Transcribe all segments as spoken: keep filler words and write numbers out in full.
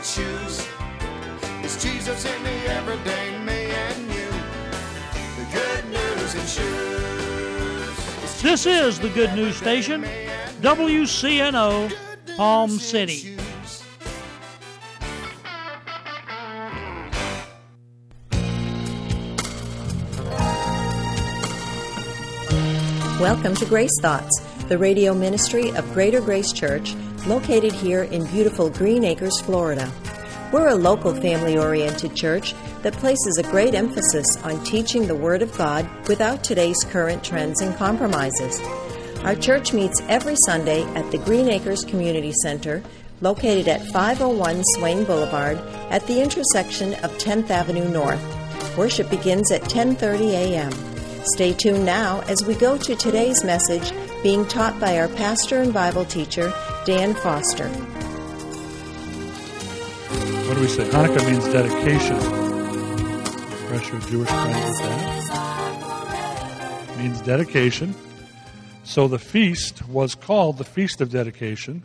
shoes. It's Jesus in the everyday me and you. The good news in shoes. This is the Good News Station, W C N O, Palm City. Welcome to Grace Thoughts, the radio ministry of Greater Grace Church, located here in beautiful Green Acres, Florida. We're a local family-oriented church that places a great emphasis on teaching the Word of God without today's current trends and compromises. Our church meets every Sunday at the Green Acres Community Center, located at five oh one Swain Boulevard at the intersection of tenth Avenue North. Worship begins at ten thirty a.m. Stay tuned now as we go to today's message being taught by our pastor and Bible teacher, Dan Foster. What do we say? Hanukkah means dedication. Refresh your Jewish friends with that. It means dedication. So the feast was called the Feast of Dedication,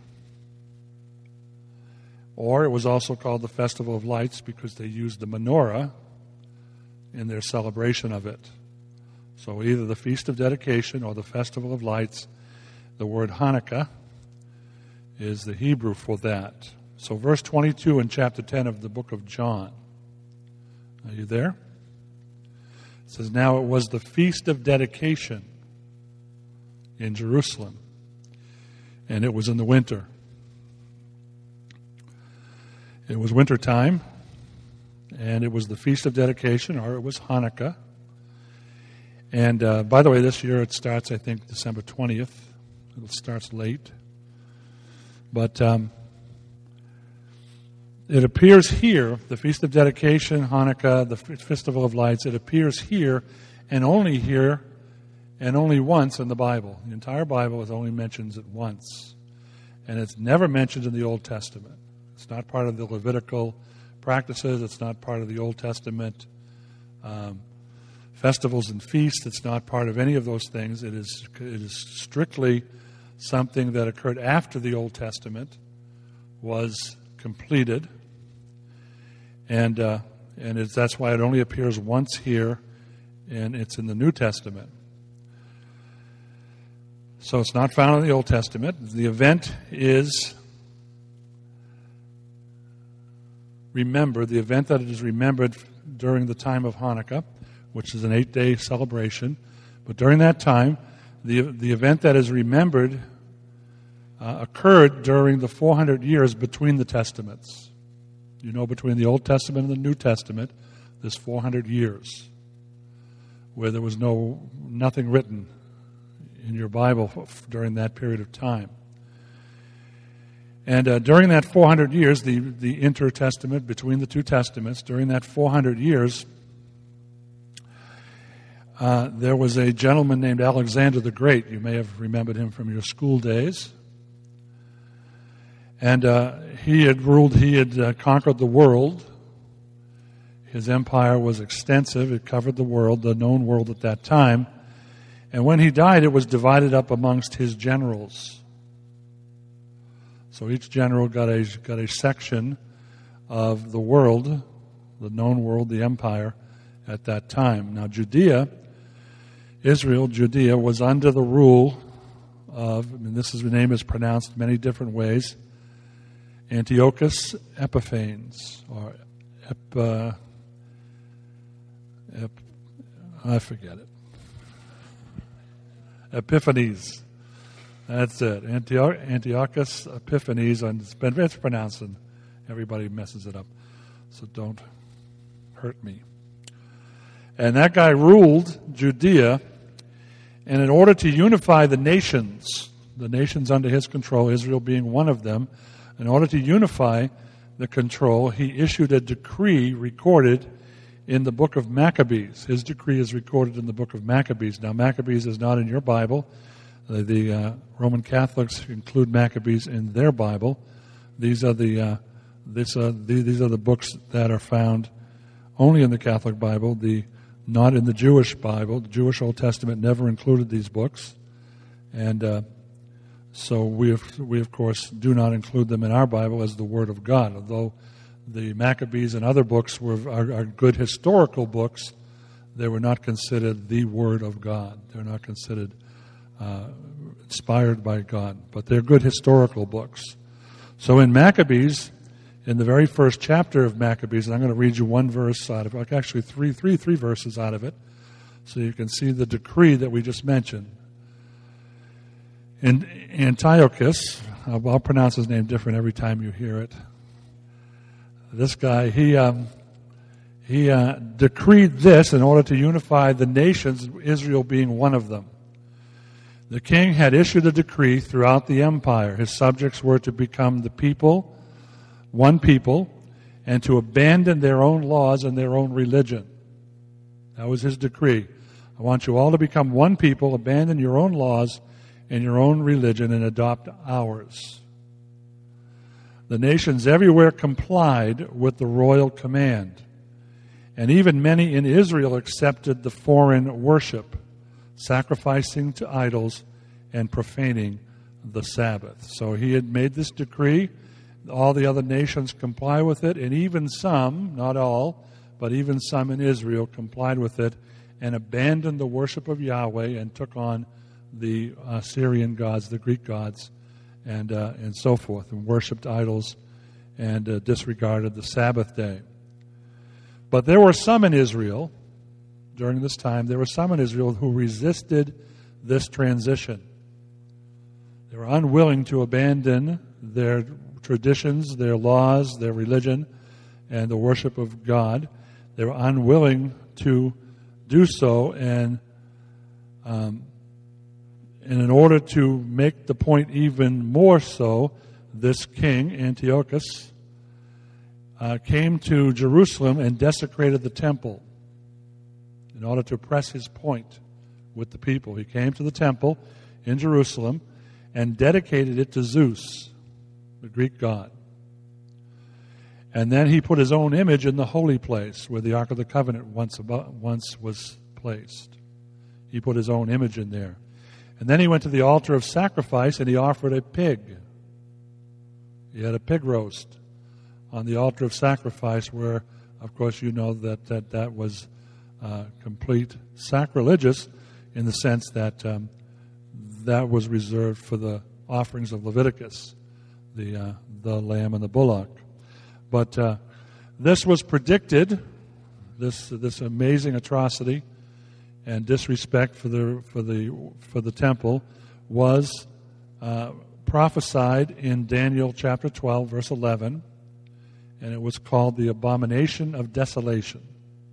or it was also called the Festival of Lights because they used the menorah in their celebration of it. So either the Feast of Dedication or the Festival of Lights. The word Hanukkah is the Hebrew for that. So verse twenty-two in chapter ten of the book of John. Are you there? It says, now it was the Feast of Dedication in Jerusalem, and it was in the winter. It was winter time, and it was the Feast of Dedication, or it was Hanukkah. And uh, by the way, this year it starts, I think, December twentieth. It starts late. But um, it appears here, the Feast of Dedication, Hanukkah, the Festival of Lights, it appears here and only here and only once in the Bible. The entire Bible is only mentions it once. And it's never mentioned in the Old Testament. It's not part of the Levitical practices. It's not part of the Old Testament um festivals and feasts. It's not part of any of those things. It is it is strictly something that occurred after the Old Testament was completed, and uh, and it's, that's why it only appears once here, and it's in the New Testament. So it's not found in the Old Testament. The event is remembered. The event that it is remembered during the time of Hanukkah, which is an eight-day celebration. But during that time, the the event that is remembered uh, occurred during the four hundred years between the Testaments. You know, between the Old Testament and the New Testament, there's four hundred years where there was no nothing written in your Bible during that period of time. And uh, during that four hundred years, the, the intertestament between the two Testaments, during that four hundred years, Uh, there was a gentleman named Alexander the Great. You may have remembered him from your school days. And uh, he had ruled, he had uh, conquered the world. His empire was extensive. It covered the world, the known world at that time. And when he died, it was divided up amongst his generals. So each general got a, got a section of the world, the known world, the empire, at that time. Now, Judea, Israel, Judea, was under the rule of, I mean, this is, the name is pronounced many different ways, Antiochus Epiphanes, or Ep, uh, Ep, I forget it. Epiphanes. That's it. Antioch, Antiochus Epiphanes, and it's, been, it's pronounced, and everybody messes it up. So don't hurt me. And that guy ruled Judea, and in order to unify the nations, the nations under his control, Israel being one of them, in order to unify the control, he issued a decree recorded in the book of Maccabees. His decree is recorded in the book of Maccabees. Now, Maccabees is not in your Bible. The, the uh, Roman Catholics include Maccabees in their Bible. These are the uh, this uh, the, these are the books that are found only in the Catholic Bible. The not in the Jewish Bible. The Jewish Old Testament never included these books, and uh, so we, have, we of course do not include them in our Bible as the Word of God. Although the Maccabees and other books were are, are good historical books. They were not considered the Word of God. They're not considered uh, inspired by God, but they're good historical books. So in Maccabees, in the very first chapter of Maccabees, and I'm going to read you one verse out of it, actually three, three, three verses out of it, so you can see the decree that we just mentioned. In Antiochus, I'll, I'll pronounce his name different every time you hear it. This guy, he um, he uh, decreed this in order to unify the nations, Israel being one of them. The king had issued a decree throughout the empire. His subjects were to become the people, one people, and to abandon their own laws and their own religion. That was his decree. I want you all to become one people, abandon your own laws and your own religion, and adopt ours. The nations everywhere complied with the royal command, and even many in Israel accepted the foreign worship, sacrificing to idols and profaning the Sabbath. So he had made this decree. All the other nations comply with it, and even some, not all, but even some in Israel complied with it and abandoned the worship of Yahweh and took on the uh, Syrian gods, the Greek gods, and uh, and so forth, and worshipped idols and uh, disregarded the Sabbath day. But there were some in Israel, during this time, there were some in Israel who resisted this transition. They were unwilling to abandon their traditions, their laws, their religion, and the worship of God. They were unwilling to do so, and um, and in order to make the point even more so, this king, Antiochus, uh, came to Jerusalem and desecrated the temple in order to press his point with the people. He came to the temple in Jerusalem and dedicated it to Zeus, the Greek god. And then he put his own image in the holy place where the Ark of the Covenant once about, once was placed. He put his own image in there. And then he went to the altar of sacrifice and he offered a pig. He had a pig roast on the altar of sacrifice where, of course, you know that that, that was uh, complete sacrilegious in the sense that um, that was reserved for the offerings of Leviticus, the uh, the lamb and the bullock. But uh, this was predicted, this this amazing atrocity and disrespect for the for the for the temple was uh, prophesied in Daniel chapter twelve, verse eleven, and it was called the abomination of desolation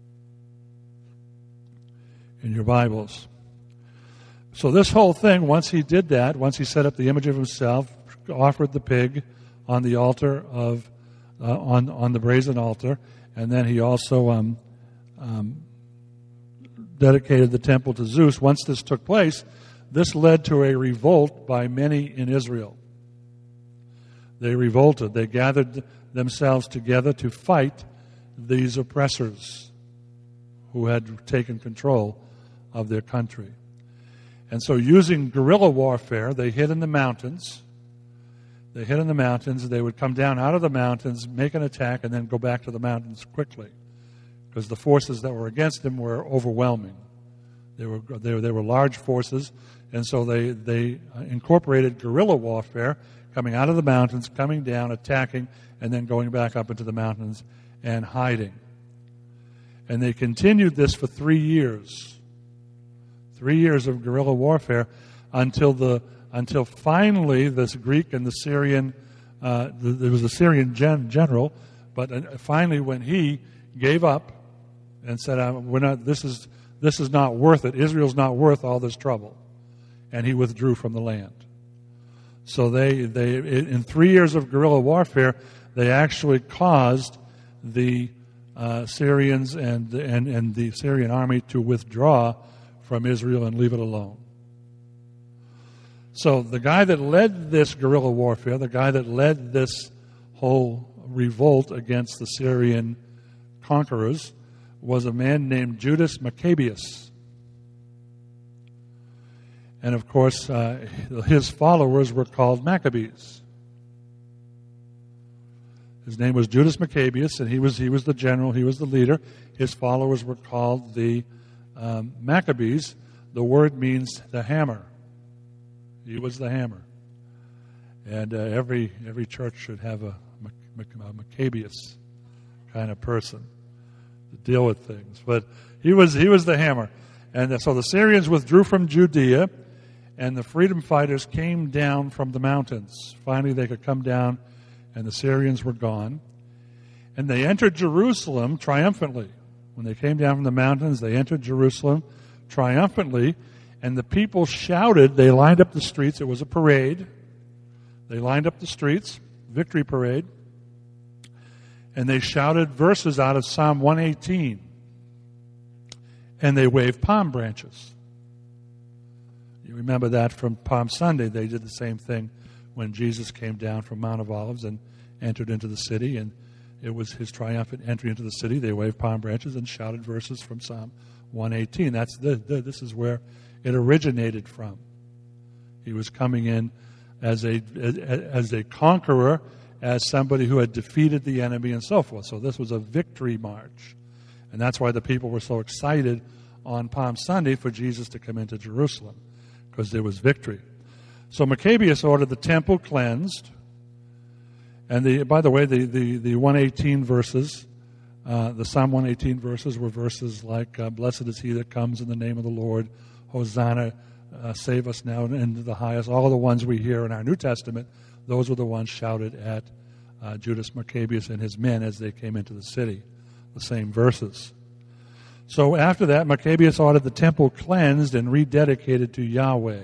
in your Bibles. So this whole thing, once he did that, once he set up the image of himself, offered the pig on the altar of uh, on on the brazen altar, and then he also um, um, dedicated the temple to Zeus. Once this took place, this led to a revolt by many in Israel. They revolted. They gathered themselves together to fight these oppressors who had taken control of their country. And so using guerrilla warfare, they hid in the mountains. They hid in the mountains. They would come down out of the mountains, make an attack, and then go back to the mountains quickly, because the forces that were against them were overwhelming. They were they were, they were large forces, and so they, they incorporated guerrilla warfare, coming out of the mountains, coming down, attacking, and then going back up into the mountains and hiding. And they continued this for three years. Three years of guerrilla warfare until the until finally this Greek and the Syrian, uh, the, there was a Syrian gen, general, but uh, finally when he gave up and said, uh, "We're not. This is this is not worth it. Israel's not worth all this trouble," and he withdrew from the land. So they they in three years of guerrilla warfare, they actually caused the uh, Syrians and and and the Syrian army to withdraw from Israel and leave it alone. So the guy that led this guerrilla warfare, the guy that led this whole revolt against the Syrian conquerors, was a man named Judas Maccabeus. And of course, uh, his followers were called Maccabees. His name was Judas Maccabeus, and he was he was the general. He was the leader. His followers were called the um, Maccabees. The word means the hammer. He was the hammer. And uh, every every church should have a, a Maccabeus kind of person to deal with things. But he was he was the hammer. And so the Syrians withdrew from Judea, and the freedom fighters came down from the mountains. Finally, they could come down, and the Syrians were gone. And they entered Jerusalem triumphantly. When they came down from the mountains, they entered Jerusalem triumphantly, and the people shouted. They lined up the streets. It was a parade. They lined up the streets, victory parade, and they shouted verses out of Psalm one eighteen. And they waved palm branches. You remember that from Palm Sunday. They did the same thing when Jesus came down from Mount of Olives and entered into the city, and it was his triumphant entry into the city. They waved palm branches and shouted verses from Psalm one eighteen. That's the, the, this is where it originated from. He was coming in as a as a conqueror, as somebody who had defeated the enemy and so forth. So this was a victory march. And that's why the people were so excited on Palm Sunday for Jesus to come into Jerusalem, because there was victory. So Maccabeus ordered the temple cleansed. And the by the way, the, the, the one eighteen verses, uh, the Psalm one eighteen verses were verses like, uh, blessed is he that comes in the name of the Lord, Hosanna, uh, save us now into the highest. All the ones we hear in our New Testament, those were the ones shouted at uh, Judas Maccabeus and his men as they came into the city. The same verses. So after that, Maccabeus ordered the temple cleansed and rededicated to Yahweh.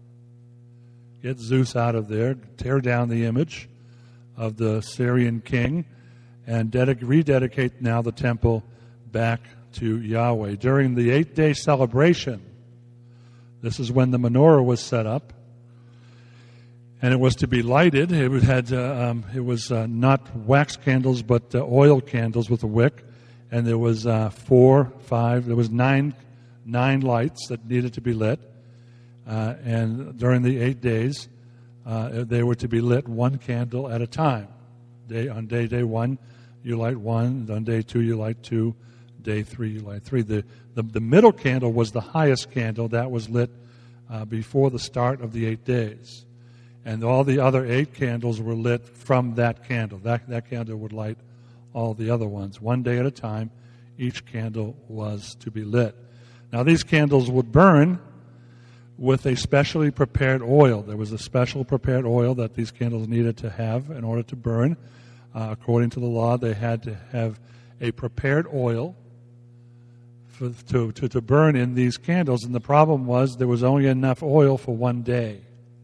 Get Zeus out of there, tear down the image of the Syrian king, and dedic- rededicate now the temple back to Yahweh. During the eight-day celebration, this is when the menorah was set up, and it was to be lighted. It had uh, um, it was uh, not wax candles, but uh, oil candles with a wick. And there was uh, four, five, there was nine, nine lights that needed to be lit. Uh, and during the eight days, uh, they were to be lit one candle at a time. Day on day day one, you light one. On day two, you light two. Day three, you light three. The the, the middle candle was the highest candle that was lit uh, before the start of the eight days, and all the other eight candles were lit from that candle. That that candle would light all the other ones. One day at a time, each candle was to be lit. Now, these candles would burn with a specially prepared oil. There was a special prepared oil that these candles needed to have in order to burn. Uh, according to the law, they had to have a prepared oil for, to, to, to burn in these candles. And the problem was there was only enough oil for one day.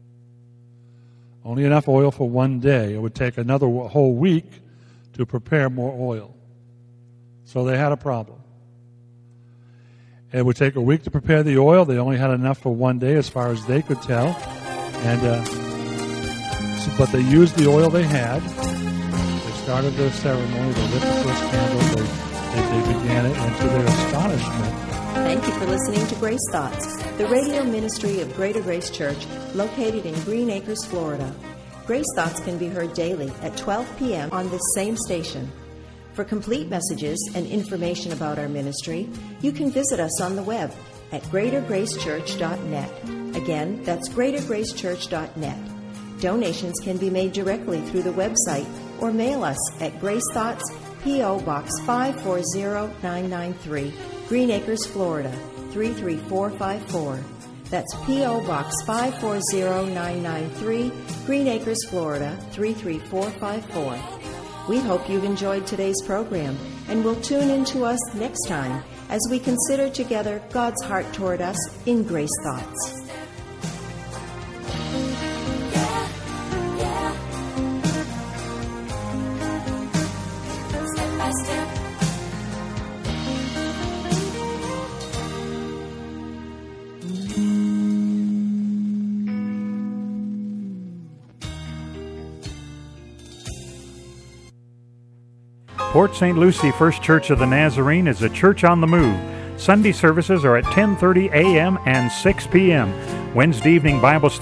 Only enough oil for one day. It would take another whole week to prepare more oil. So they had a problem. It would take a week to prepare the oil. They only had enough for one day as far as they could tell. And uh, so, but they used the oil they had. They started their ceremony. They lit the first candle. They, they, they began it, and to their astonishment. Thank you for listening to Grace Thoughts, the radio ministry of Greater Grace Church, located in Green Acres, Florida. Grace Thoughts can be heard daily at twelve p.m. on this same station. For complete messages and information about our ministry, you can visit us on the web at greater grace church dot net. Again, that's greater grace church dot net. Donations can be made directly through the website or mail us at Grace Thoughts, P O. Box five four zero nine nine three, Green Acres, Florida, three three four five four. That's P O. Box five four zero nine nine three, Green Acres, Florida, three three four five four. We hope you've enjoyed today's program, and will tune in to us next time as we consider together God's heart toward us in Grace Thoughts. Step by step. Port Saint Lucie First Church of the Nazarene is a church on the move. Sunday services are at ten thirty a.m. and six p.m. Wednesday evening Bible study